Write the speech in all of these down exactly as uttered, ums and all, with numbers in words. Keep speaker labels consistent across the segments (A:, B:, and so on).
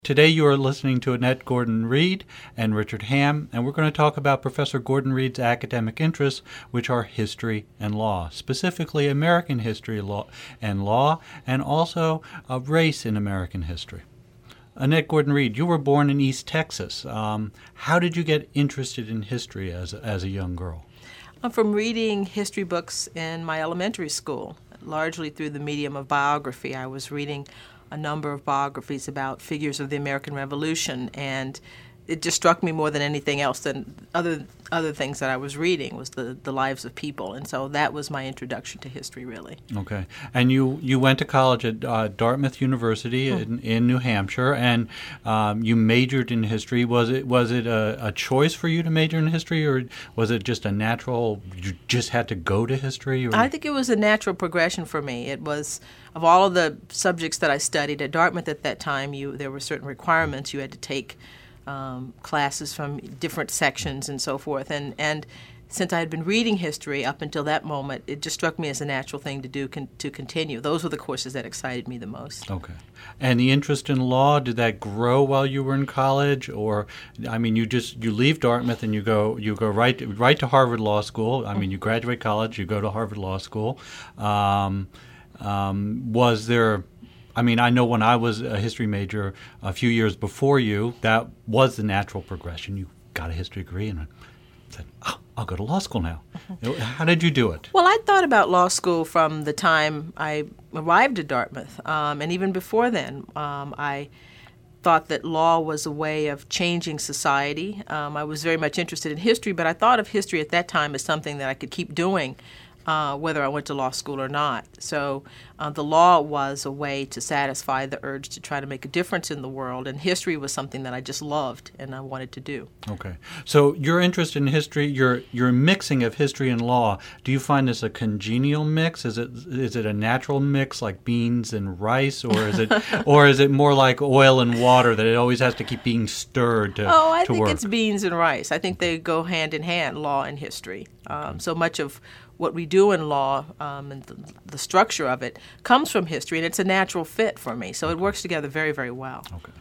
A: Today you are listening to Annette Gordon-Reed and Richard Ham, and we're going to talk about Professor Gordon-Reed's academic interests, which are history and law, specifically American history law and law, and also uh, race in American history. Annette Gordon-Reed, you were born in East Texas. Um, how did you get interested in history as, as a young girl?
B: I'm from reading history books in my elementary school, largely through the medium of biography. I was reading a number of biographies about figures of the American Revolution, and it just struck me more than anything else than other other things that I was reading was the, the lives of people, and so that was my introduction to history, really.
A: Okay. And you, you went to college at uh, Dartmouth University mm. in, in New Hampshire, and um, you majored in history. Was it was it a, a choice for you to major in history, or was it just a natural, you just had to go to history? Or?
B: I think it was a natural progression for me. It was, of all of the subjects that I studied at Dartmouth at that time, you there were certain requirements you had to take. Um, classes from different sections and so forth. And, and since I had been reading history up until that moment, it just struck me as a natural thing to do con- to continue. Those were the courses that excited me the most.
A: Okay. And the interest in law, did that grow while you were in college? Or, I mean, you just, you leave Dartmouth and you go you go right, right to Harvard Law School. I mean, you graduate college, you go to Harvard Law School. Um, um, was there... I mean, I know when I was a history major a few years before you, that was the natural progression. You got a history degree and said, oh, I'll go to law school now. Mm-hmm. How did you do it?
B: Well, I thought about law school from the time I arrived at Dartmouth. Um, and even before then, um, I thought that law was a way of changing society. Um, I was very much interested in history, but I thought of history at that time as something that I could keep doing Uh, whether I went to law school or not. So uh, the law was a way to satisfy the urge to try to make a difference in the world, and history was something that I just loved and I wanted to do.
A: Okay. So your interest in history, your your mixing of history and law, do you find this a congenial mix? Is it is it a natural mix like beans and rice, or is it or is it more like oil and water that it always has to keep being stirred to,
B: oh, I
A: to
B: think
A: work?
B: It's beans and rice. I think they go hand in hand, law and history. Um, so much of what we do in law um, and the, the structure of it comes from history, and it's a natural fit for me. So it works together very, very well.
A: Okay.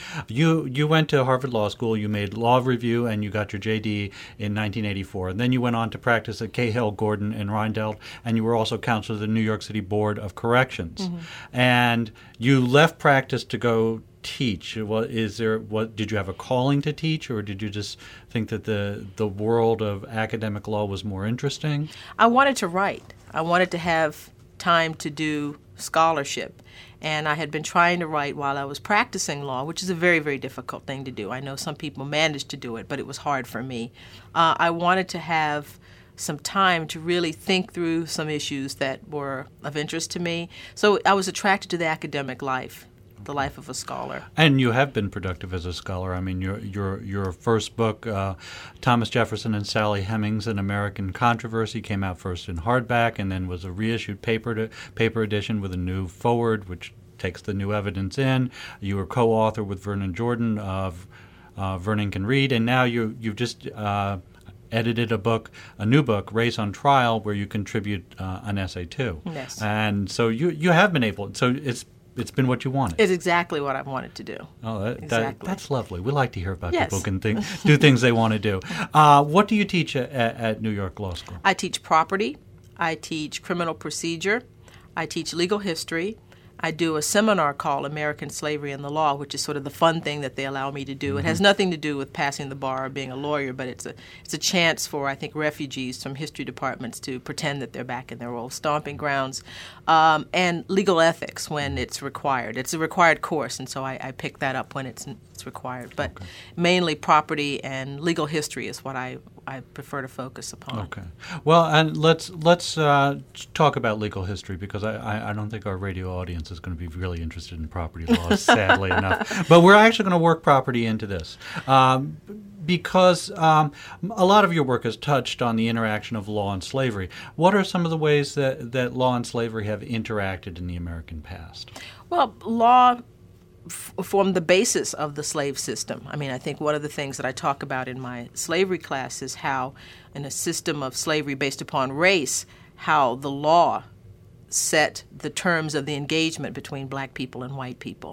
A: You you went to Harvard Law School, you made law review, and you got your J D in nineteen eighty-four. And then you went on to practice at Cahill, Gordon, and Rindell, and you were also counselor of the New York City Board of Corrections. Mm-hmm. And you left practice to go teach. What is there? What did you have a calling to teach, or did you just think that the the world of academic law was more interesting?
B: I wanted to write. I wanted to have time to do scholarship, and I had been trying to write while I was practicing law, which is a very, very difficult thing to do. I know some people managed to do it, but it was hard for me. Uh, I wanted to have some time to really think through some issues that were of interest to me. So I was attracted to the academic life. The life of a scholar. And
A: you have been productive as a scholar. I mean, your your your first book, uh, Thomas Jefferson and Sally Hemings, An American Controversy, came out first in hardback and then was a reissued paper to, paper edition with a new foreword, which takes the new evidence in. You were co-author with Vernon Jordan of uh, Vernon Can Read, and now you you've just uh, edited a book, a new book, Race on Trial, where you contribute uh, an essay too.
B: Yes.
A: And so you you have been able. So it's. It's been what you wanted.
B: It's exactly what I wanted to do.
A: Oh, that,
B: exactly.
A: that, that's lovely. We like to hear about
B: yes.
A: people who can think, do things they want to do. Uh, what do you teach at, at New York Law School?
B: I teach property. I teach criminal procedure. I teach legal history. I do a seminar called American Slavery and the Law, which is sort of the fun thing that they allow me to do. Mm-hmm. It has nothing to do with passing the bar or being a lawyer, but it's a it's a chance for, I think, refugees from history departments to pretend that they're back in their old stomping grounds. Um, and legal ethics when it's required. It's a required course, and so I, I pick that up when it's it's required. But okay. mainly property and legal history is what I, I prefer to focus upon.
A: Okay. Well, and let's let's uh, talk about legal history, because I, I, I don't think our radio audience is going to be really interested in property law, sadly enough. But we're actually going to work property into this. Um, because um, a lot of your work has touched on the interaction of law and slavery. What are some of the ways that, that law and slavery have interacted in the American past?
B: Well, law f- formed the basis of the slave system. I mean, I think one of the things that I talk about in my slavery class is how in a system of slavery based upon race, how the law set the terms of the engagement between black people and white people.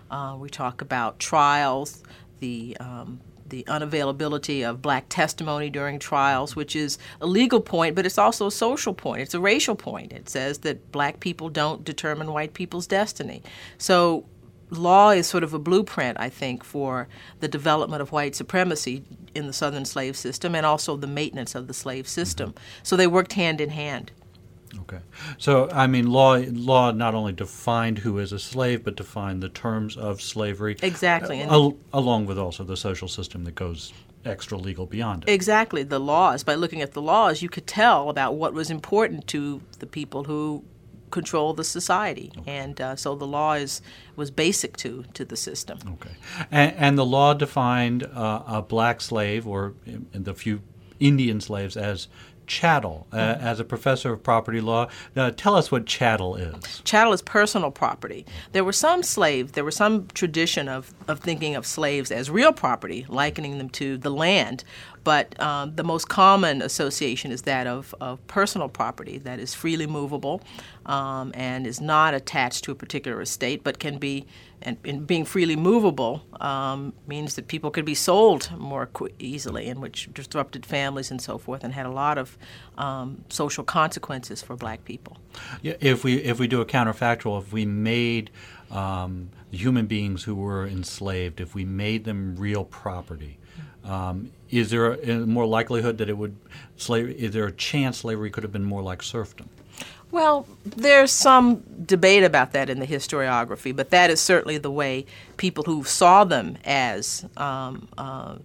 B: Uh, we talk about trials, the um, the unavailability of black testimony during trials, which is a legal point, but it's also a social point. It's a racial point. It says that black people don't determine white people's destiny. So law is sort of a blueprint, I think, for the development of white supremacy in the Southern slave system and also the maintenance of the slave system. So they worked hand in hand.
A: Okay. So, I mean, law law not only defined who is a slave, but defined the terms of slavery.
B: Exactly.
A: Uh, al- along with also the social system that goes extra legal beyond it.
B: Exactly. The laws. By looking at the laws, you could tell about what was important to the people who control the society. Okay. And uh, so the law is was basic to, to the system.
A: Okay. And, and the law defined uh, a black slave, or in the few Indian slaves, as chattel. Uh, mm-hmm. As a professor of property law, uh, tell us what chattel is.
B: Chattel is personal property. There were some slaves, there was some tradition of, of thinking of slaves as real property, likening them to the land. But um, the most common association is that of, of personal property that is freely movable um, and is not attached to a particular estate, but can be, and, and being freely movable um, means that people could be sold more qu- easily, and which disrupted families and so forth, and had a lot of um, social consequences for black people.
A: Yeah, if we if we do a counterfactual, if we made um, human beings who were enslaved, if we made them real property, Um, is there a, a more likelihood that it would slavery? Is there a chance slavery could have been more like serfdom?
B: Well, there's some debate about that in the historiography, but that is certainly the way people who saw them as um, uh,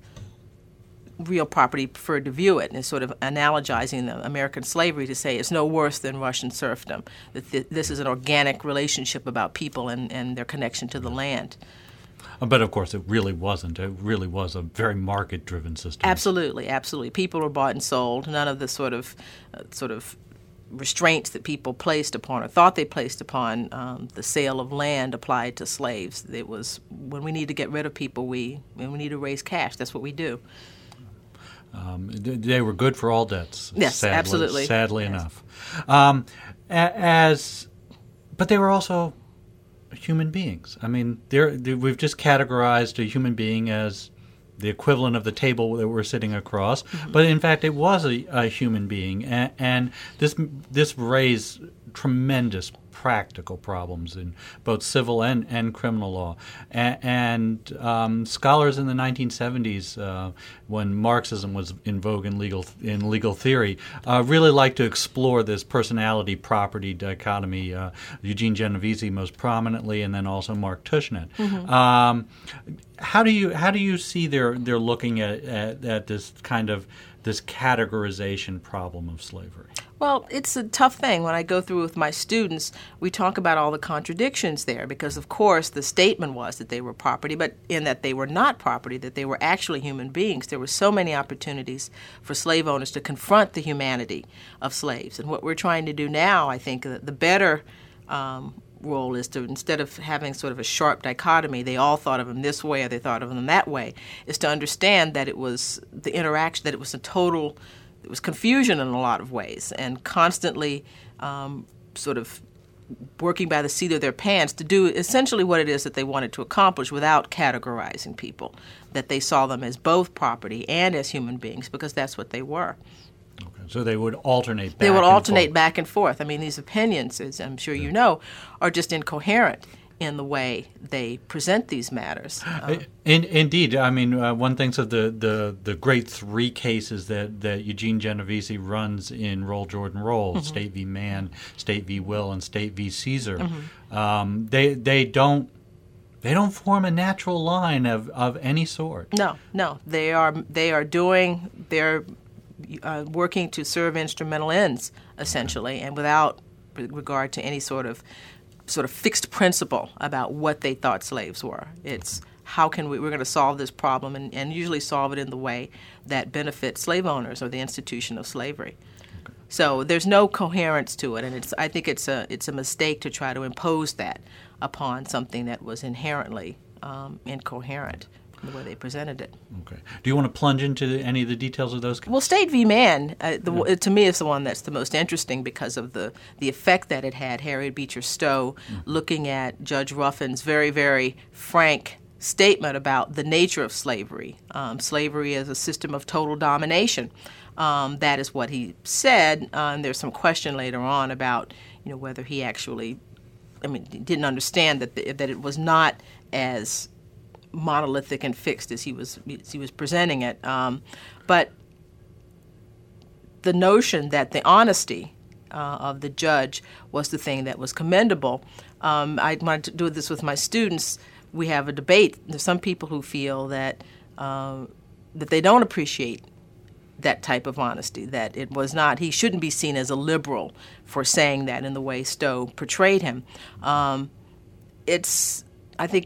B: real property preferred to view it, and sort of analogizing the American slavery to say it's no worse than Russian serfdom, that th- this is an organic relationship about people and, and their connection to the land.
A: But of course, it really wasn't. It really was a very market-driven system.
B: Absolutely, absolutely. People were bought and sold. None of the sort of, uh, sort of restraints that people placed upon or thought they placed upon um, the sale of land applied to slaves. It was when we need to get rid of people, we when we need to raise cash. That's what we do.
A: Um, they were good for all debts.
B: Yes,
A: sadly,
B: absolutely.
A: Sadly
B: yes.
A: enough, um, as but they were also human beings. I mean, they're, they, we've just categorized a human being as the equivalent of the table that we're sitting across, mm-hmm. but in fact, it was a, a human being, and, and this this raised tremendous practical problems in both civil and, and criminal law. And, and um, scholars in the nineteen seventies, uh, when Marxism was in vogue in legal in legal theory, uh, really liked to explore this personality-property dichotomy. Uh, Eugene Genovese most prominently, and then also Mark Tushnet. Mm-hmm. Um, how do you how do you see they're they're looking at, at at this kind of this categorization problem of slavery?
B: Well, it's a tough thing. When I go through with my students, we talk about all the contradictions there because, of course, the statement was that they were property, but in that they were not property, that they were actually human beings. There were so many opportunities for slave owners to confront the humanity of slaves. And what we're trying to do now, I think, the better um, role is to, instead of having sort of a sharp dichotomy, they all thought of them this way or they thought of them that way, is to understand that it was the interaction, that it was a total... It was confusion in a lot of ways, and constantly um, sort of working by the seat of their pants to do essentially what it is that they wanted to accomplish without categorizing people, that they saw them as both property and as human beings because that's what they were.
A: Okay, so they would alternate back
B: They would
A: and
B: alternate
A: forth.
B: back and forth. I mean, these opinions, as I'm sure you know, are just incoherent in the way they present these matters. Uh,
A: in, indeed. I mean, uh, one thinks of the, the, the great three cases that, that Eugene Genovese runs in Roll Jordan Roll, mm-hmm. State v. Mann, State v. Will, and State v. Caesar. Mm-hmm. Um, they they don't they don't form a natural line of, of any sort.
B: No, no. They are they are doing they're uh, working to serve instrumental ends essentially, and without regard to any sort of sort of fixed principle about what they thought slaves were. It's how can we, we're going to solve this problem and, and usually solve it in the way that benefits slave owners or the institution of slavery. Okay. So there's no coherence to it, and it's I think it's a it's a mistake to try to impose that upon something that was inherently um, incoherent. the way they presented it.
A: Okay. Do you want to plunge into any of the details of those?
B: Well, State v. Mann, uh, the, yeah. to me, is the one that's the most interesting because of the, the effect that it had. Harriet Beecher Stowe mm-hmm. looking at Judge Ruffin's very, very frank statement about the nature of slavery. Um, slavery is a system of total domination. Um, that is what he said, uh, and there's some question later on about, you know, whether he actually, I mean, didn't understand that the, that it was not as monolithic and fixed as he was as he was presenting it. Um, but the notion that the honesty uh, of the judge was the thing that was commendable. Um, I wanted to do this with my students. We have a debate. There's some people who feel that uh, that they don't appreciate that type of honesty, that it was not, he shouldn't be seen as a liberal for saying that in the way Stowe portrayed him. Um, it's, I think,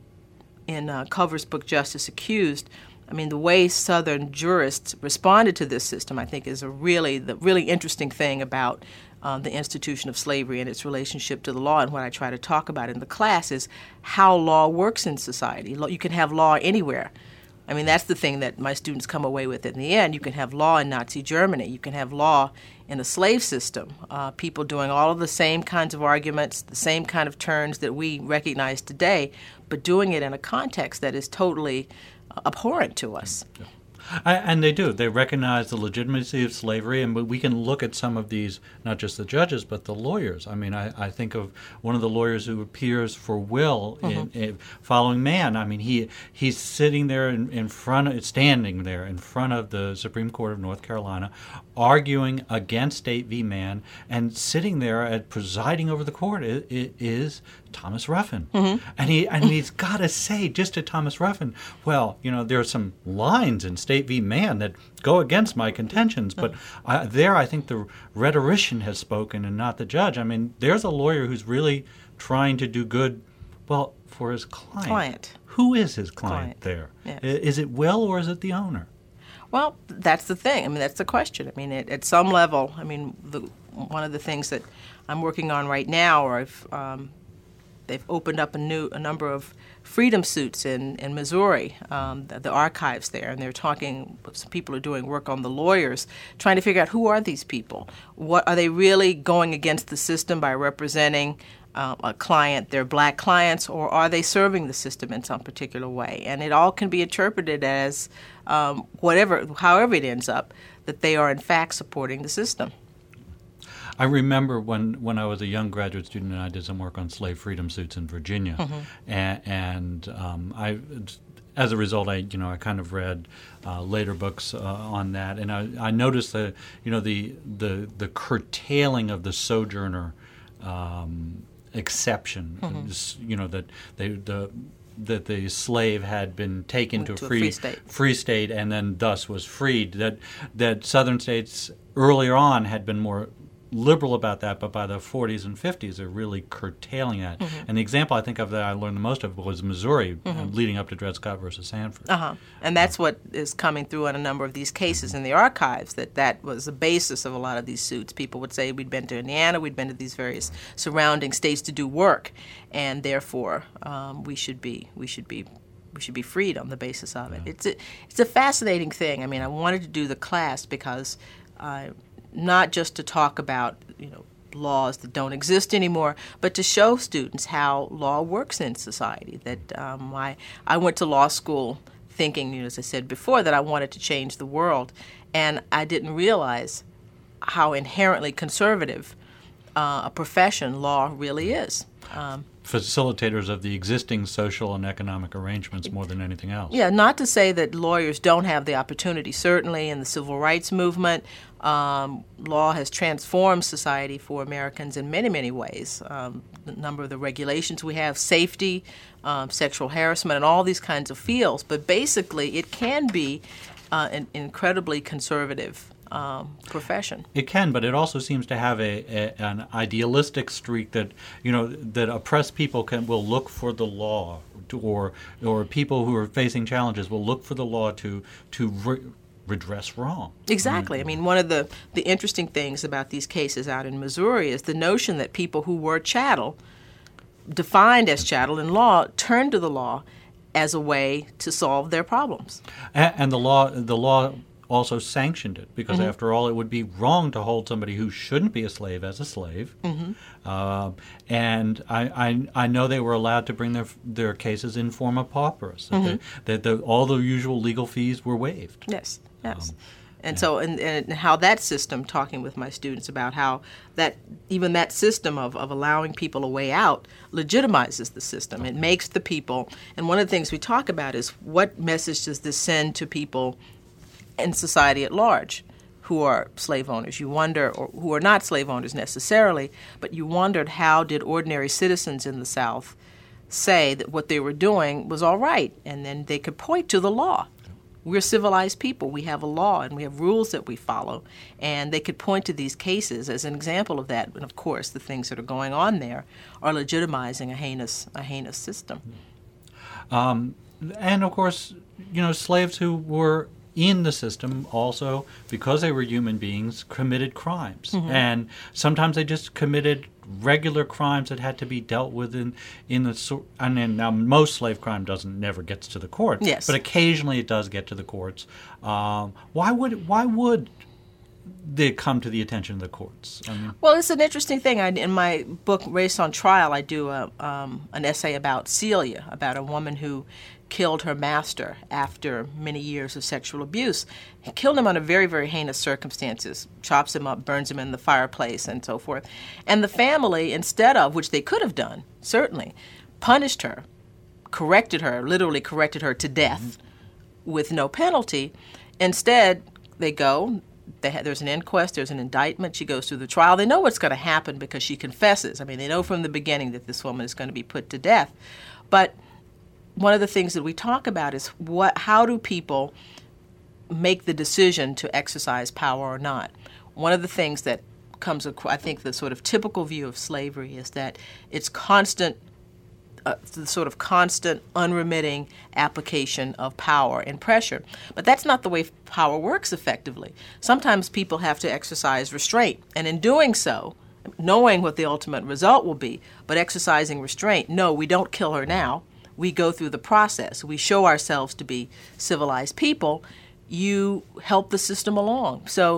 B: in uh, Culver's book, Justice Accused, I mean, the way Southern jurists responded to this system, I think, is a really, the really interesting thing about uh, the institution of slavery and its relationship to the law. And what I try to talk about in the class is how law works in society. You can have law anywhere. I mean, that's the thing that my students come away with in the end. You can have law in Nazi Germany. You can have law in a slave system, uh, people doing all of the same kinds of arguments, the same kind of turns that we recognize today, but doing it in a context that is totally uh, abhorrent to us.
A: Yeah. I, and they do. They recognize the legitimacy of slavery, and we can look at some of these, not just the judges, but the lawyers. I mean, I, I think of one of the lawyers who appears for Will in, mm-hmm. in Following Man. I mean, he he's sitting there in, in front of, standing there in front of the Supreme Court of North Carolina, arguing against State v. Mann, and sitting there at presiding over the court is, is Thomas Ruffin. Mm-hmm. And he and he's got to say just to Thomas Ruffin, well, you know, there are some lines in State v. Mann that go against my contentions, but I, there I think the rhetorician has spoken and not the judge. I mean, there's a lawyer who's really trying to do good, well, for his client.
B: Client.
A: Who is his client, client. there?
B: Yes.
A: Is it Will or is it the owner?
B: Well, that's the thing. I mean, that's the question. I mean, it, at some level, I mean, the, one of the things that I'm working on right now, or I've, um, they've opened up a new a number of freedom suits in, in Missouri, um, the, the archives there, and they're talking, some people are doing work on the lawyers, trying to figure out who are these people? What are they really going against the system by representing uh, a client, their black clients, or are they serving the system in some particular way? And it all can be interpreted as um, whatever, however it ends up, that they are in fact supporting the system.
A: I remember when, when I was a young graduate student and I did some work on slave freedom suits in Virginia, mm-hmm. and, and um, I, as a result, I you know I kind of read uh, later books uh, on that, and I, I noticed that you know the the the curtailing of the sojourner um, exception, mm-hmm. you know that they the. that the slave had been taken to,
B: to
A: a free,
B: a free state.
A: free state and then thus was freed. That that Southern states earlier on had been more liberal about that, but by the forties and fifties they're really curtailing that. Mm-hmm. And the example I think of that I learned the most of was Missouri, mm-hmm. uh, leading up to Dred Scott versus Sanford.
B: Uh-huh. And that's what is coming through in a number of these cases mm-hmm. in the archives, that that was the basis of a lot of these suits. People would say we'd been to Indiana, we'd been to these various surrounding states to do work, and therefore um, we should be we should be we should be freed on the basis of it. Yeah. It's a, it's a fascinating thing. I mean, I wanted to do the class because uh, not just to talk about, you know, laws that don't exist anymore, but to show students how law works in society. That um, I, I went to law school thinking, you know, as I said before, that I wanted to change the world, and I didn't realize how inherently conservative uh, a profession law really is. Um,
A: Facilitators of the existing social and economic arrangements more than anything else.
B: Yeah, not to say that lawyers don't have the opportunity. Certainly in the civil rights movement, um, law has transformed society for Americans in many, many ways. Um, the number of the regulations we have, safety, um, sexual harassment, and all these kinds of fields. But basically, it can be uh, an incredibly conservative Um, profession.
A: It can, but it also seems to have a, a an idealistic streak that you know that oppressed people can will look for the law, to, or or people who are facing challenges will look for the law to to re- redress wrong.
B: Exactly. Mm-hmm. I mean, one of the the interesting things about these cases out in Missouri is the notion that people who were chattel, defined as chattel in law, turned to the law as a way to solve their problems.
A: And, and the law, the law also sanctioned it because, mm-hmm. after all, it would be wrong to hold somebody who shouldn't be a slave as a slave. Mm-hmm. Uh, and I, I, I know they were allowed to bring their their cases in forma pauperis. That, mm-hmm. the, that the, all the usual legal fees were waived.
B: Yes, yes. Um, And
A: yeah.
B: so, and, and how that system, talking with my students about how that, even that system of, of allowing people a way out legitimizes the system. Okay. It makes the people, and one of the things we talk about is what message does this send to people in society at large who are slave owners? You wonder, or who are not slave owners necessarily, but you wondered how did ordinary citizens in the South say that what they were doing was all right, and then they could point to the law. We're civilized people. We have a law and we have rules that we follow. And they could point to these cases as an example of that. And of course, the things that are going on there are legitimizing a heinous, a heinous system.
A: Um, and of course, you know, slaves who were in the system also, because they were human beings, committed crimes. Mm-hmm. And sometimes they just committed regular crimes that had to be dealt with in, in the, and then now most slave crime doesn't never gets to the courts,
B: yes.
A: but occasionally it does get to the courts. Um, why would why would they come to the attention of the courts? I mean,
B: well, it's an interesting thing. I, in my book Race on Trial, I do a, um, an essay about Celia, about a woman who killed her master after many years of sexual abuse. He killed him under very, very heinous circumstances, chops him up, burns him in the fireplace, and so forth. And the family, instead of, which they could have done, certainly, punished her, corrected her, literally corrected her to death mm-hmm. with no penalty. Instead, they go, they ha- there's an inquest, there's an indictment, she goes through the trial. They know what's going to happen because she confesses. I mean, they know from the beginning that this woman is going to be put to death. But one of the things that we talk about is what, how do people make the decision to exercise power or not? One of the things that comes, I think the sort of typical view of slavery is that it's constant, uh, the sort of constant, unremitting application of power and pressure. But that's not the way power works effectively. Sometimes people have to exercise restraint, and in doing so, knowing what the ultimate result will be, but exercising restraint, no, we don't kill her now. We go through the process. We show ourselves to be civilized people. You help the system along. So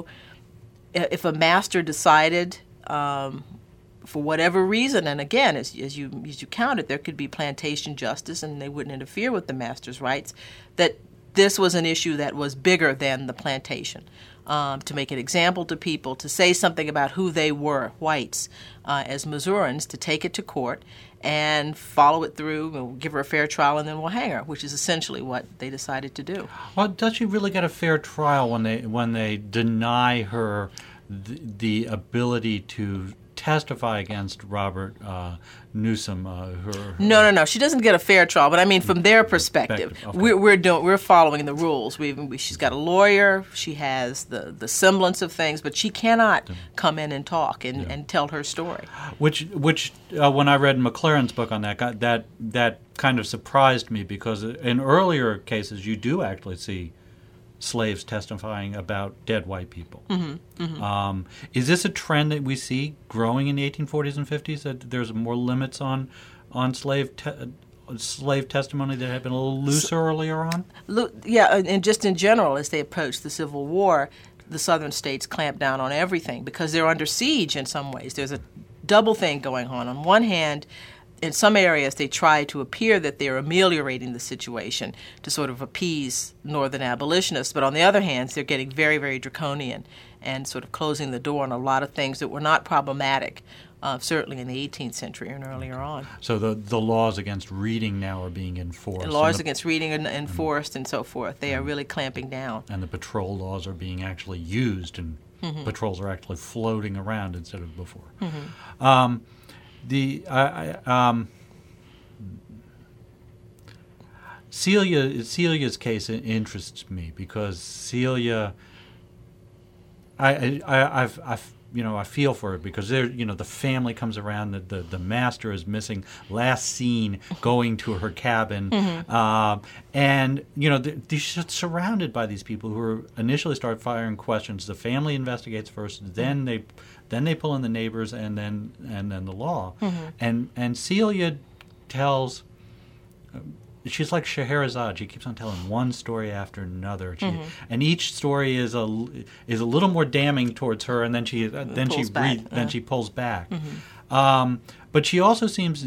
B: if a master decided, um, for whatever reason, and again, as, as you as you counted, there could be plantation justice and they wouldn't interfere with the master's rights, that this was an issue that was bigger than the plantation. Um, to make an example to people, to say something about who they were, whites, uh, as Missourians, to take it to court and follow it through, we'll give her a fair trial, and then we'll hang her, which is essentially what they decided to do.
A: Well, does she really get a fair trial when they when they deny her the, the ability to testify against Robert uh, Newsom? Uh, her, her
B: no, no, no. She doesn't get a fair trial, but I mean, from their perspective,
A: okay.
B: we're we're doing we're following the rules. We, we she's got a lawyer. She has the, the semblance of things, but she cannot come in and talk and, yeah. and tell her story.
A: Which which uh, when I read McLaren's book on that, got, that that kind of surprised me because in earlier cases you do actually see slaves testifying about dead white people.
B: Mm-hmm, mm-hmm.
A: Um, is this a trend that we see growing in the eighteen forties and fifties, that there's more limits on on slave te- slave testimony that had been a little looser so, earlier on?
B: Lo- yeah, and just in general, as they approached the Civil War, the southern states clamped down on everything because they're under siege in some ways. There's a double thing going on. On one hand, in some areas, they try to appear that they're ameliorating the situation to sort of appease northern abolitionists. But on the other hand, they're getting very, very draconian and sort of closing the door on a lot of things that were not problematic, uh, certainly in the eighteenth century and earlier on.
A: So the the laws against reading now are being enforced.
B: The laws the, against reading are enforced and, and so forth. They are really clamping down.
A: And the patrol laws are being actually used, and mm-hmm. patrols are actually floating around instead of before.
B: Mm-hmm.
A: Um, The I, I, um, Celia Celia's case interests me because Celia, I I I've, I've you know I feel for her because there you know the family comes around, the the, the master is missing, last seen going to her cabin,
B: mm-hmm.
A: uh, and you know she's surrounded by these people who are initially start firing questions. The family investigates first, then they. Then they pull in the neighbors, and then and then the law,
B: mm-hmm.
A: and and Celia tells, she's like Scheherazade. She keeps on telling one story after another, she, mm-hmm. and each story is a is a little more damning towards her, and then she uh, then she re, then uh. she pulls back. Mm-hmm. Um, but she also seems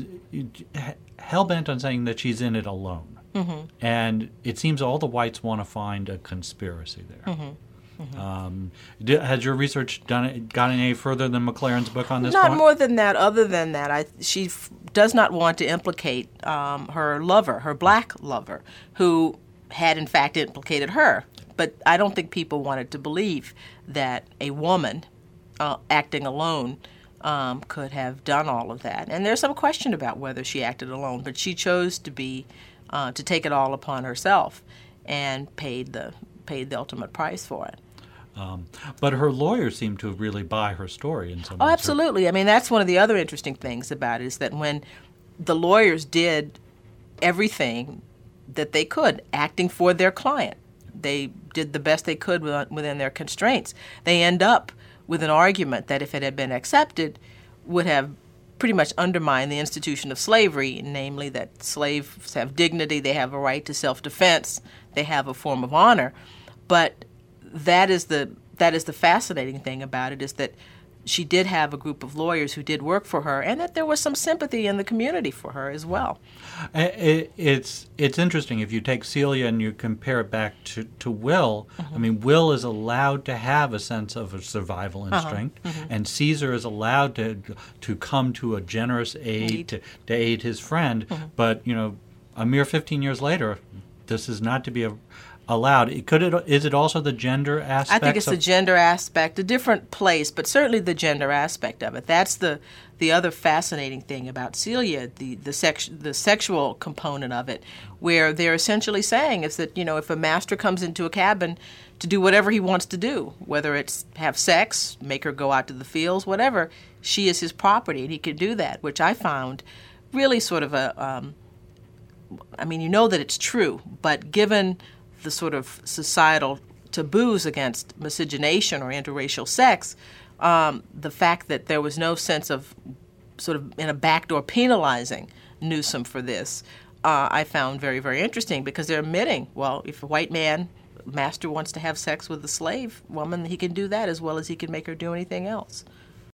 A: hell bent on saying that she's in it alone, mm-hmm. and it seems all the whites want to find a conspiracy there. Mm-hmm. Mm-hmm. Um, did, has your research done it, gotten any further than McLaren's book on this
B: Not
A: point?
B: more than that. Other than that, I, she f- does not want to implicate um, her lover, her black lover, who had in fact implicated her. But I don't think people wanted to believe that a woman uh, acting alone um, could have done all of that. And there's some question about whether she acted alone, but she chose to be uh, to take it all upon herself and paid the paid the ultimate price for it.
A: Um, but her lawyers seem to really buy her story in some
B: Oh,
A: ways.
B: absolutely. I mean, that's one of the other interesting things about it is that when the lawyers did everything that they could, acting for their client, they did the best they could within their constraints. They end up with an argument that, if it had been accepted, would have pretty much undermined the institution of slavery, namely that slaves have dignity, they have a right to self-defense, they have a form of honor. But that is the that is the fascinating thing about it, is that she did have a group of lawyers who did work for her, and that there was some sympathy in the community for her as well.
A: It, it's it's interesting if you take Celia and you compare it back to, to Will. Mm-hmm. I mean, Will is allowed to have a sense of a survival instinct, uh-huh. mm-hmm. and Caesar is allowed to to come to a generous aid, aid. To, to aid his friend. Mm-hmm. But you know, a mere fifteen years later, this is not to be a allowed. Could it? Is it also the gender aspect?
B: I think it's the gender aspect, a different place, but certainly the gender aspect of it. That's the the other fascinating thing about Celia, the the sex the sexual component of it, where they're essentially saying is that, you know, if a master comes into a cabin to do whatever he wants to do, whether it's have sex, make her go out to the fields, whatever, she is his property, and he can do that, which I found really sort of a. Um, I mean, you know that it's true, but given the sort of societal taboos against miscegenation or interracial sex, um, the fact that there was no sense of sort of in a backdoor penalizing Newsom for this, uh, I found very, very interesting, because they're admitting, well, if a white man, master, wants to have sex with a slave woman, he can do that as well as he can make her do anything else.